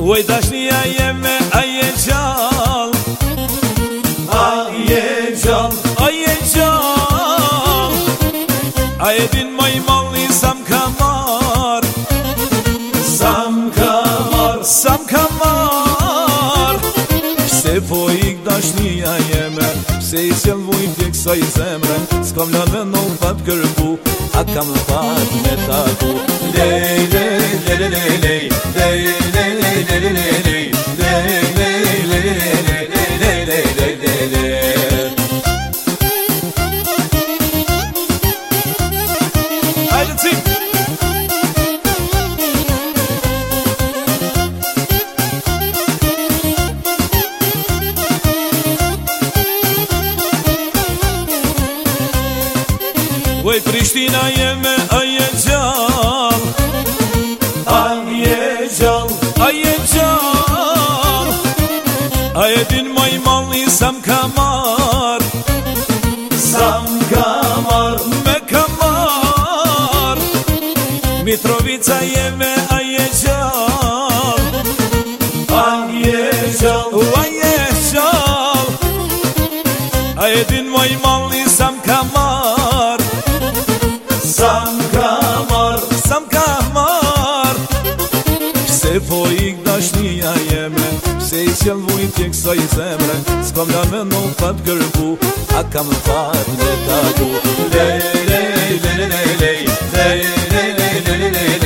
Oj dashnia jeme, a je gjall, a je gjall, a je gjall. A e din moj malli sa m'ka mar, sa m'ka mar, sa m'ka mar. Pse po ik dashnia jeme, pse i s'jel vujtje kësaj zemre, s'kam lane në fat kërku, a kam fat me taku. Lej, lej, lej, lej, lej, lej, lej, lej, lej, lej, lej, lej. Hajde ti! Oj Prishtina jeme, a je gjall, a je gjall, a je gjall. A e din moj malli sa m'ka mar, sa m'ka mar, me ka mar. Mitrovica jeme, a je gjall, a je gjall, a je gjall. A e din moj malli sa m'ka mar, sa m'ka mar, sa m'ka mar. Pse po ik dashnia jeme, pse i s'jel vujtje kësaj zemre, s'kam lane në fat kërku, a kam fat me taku. Lej, lej, lej, lej, lej, lej, lej, lej, lej, lej, lej.